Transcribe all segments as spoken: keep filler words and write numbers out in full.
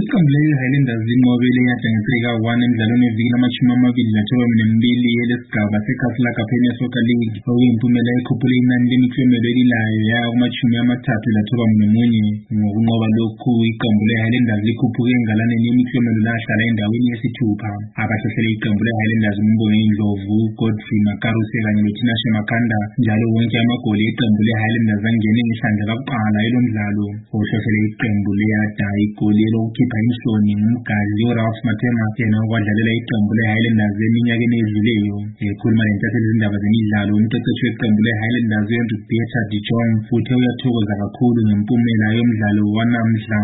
Iqembu le-Highlanders linqobele yadangiseka one emidlalweni weviki lamashumi amabili nesishiyagalombili yelesigaba seCastle Premier Soccer League, okuyimpumelelo ekhuphule inani lemiklomelo elilayo yaya kumashumi amathathu nesithupha. Ngokunqoba lokhu, iqembu le-Highlanders likhuphuke engalaneni yemiklomelo lahlala endaweni yesithupha. Abahlaseli iqembu le-Highlanders uMboneni Ndlovu, Godfrey Makaruse kanye noTinashe Makhanda, njalo wonke amagoli eqembu le-Highlanders angene ngehlandla lakuqala elomdlalo. Ohlasele iqembu leyada igoli lokukhipha inhloni ngumgadli uRalph Mathema, yena okwadlalela iqembu le-Highlanders eminyakeni edluleyo. Ekhuluma nentatheli zindaba zemidlalo, umqeqeshi weqembu le-Highlanders uHenry Beata de Jong uthe uyathokoza kakhulu ngempumela yomdlalo wanamhla.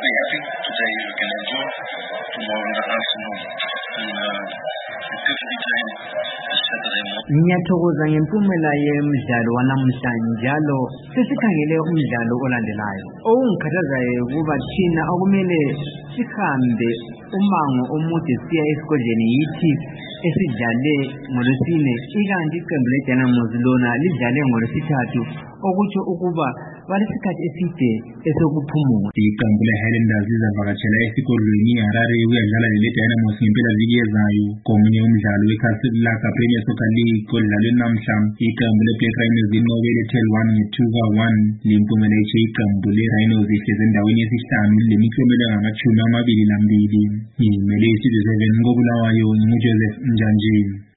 Ngiyathokoza ngempumela yemidlalo wanamuhla, njalo sesikhangele umdlalo olandelayo. Okungikhathazayo ukuba thina okumele sihambe umango omude siya esigodleni yithi esidlale ngolwesine, ikanti iqembu leDynamos lona lidlale ngolwesithathu, okutsho ukuba balesikhathi eside esokuphumula. Iqembu le-Highlanders lizavakatshela esigodlweni iHarare ukuyadlala lele-Dynamos ngempelaviki ezayo. Komunye umdlalo weCastle Premier Soccer League odlalwe namhla, iqembu le-Black Rhinos linqobele iTel one nge-two ka one. Limpumela ishiye iqembu le-Rhinos lihlezi endaweni yesihlanu lemiklomelo engamashumi amabili nambili. Ngimele iSizwe seven koBulawayo, nginguJoseph Njanjeni.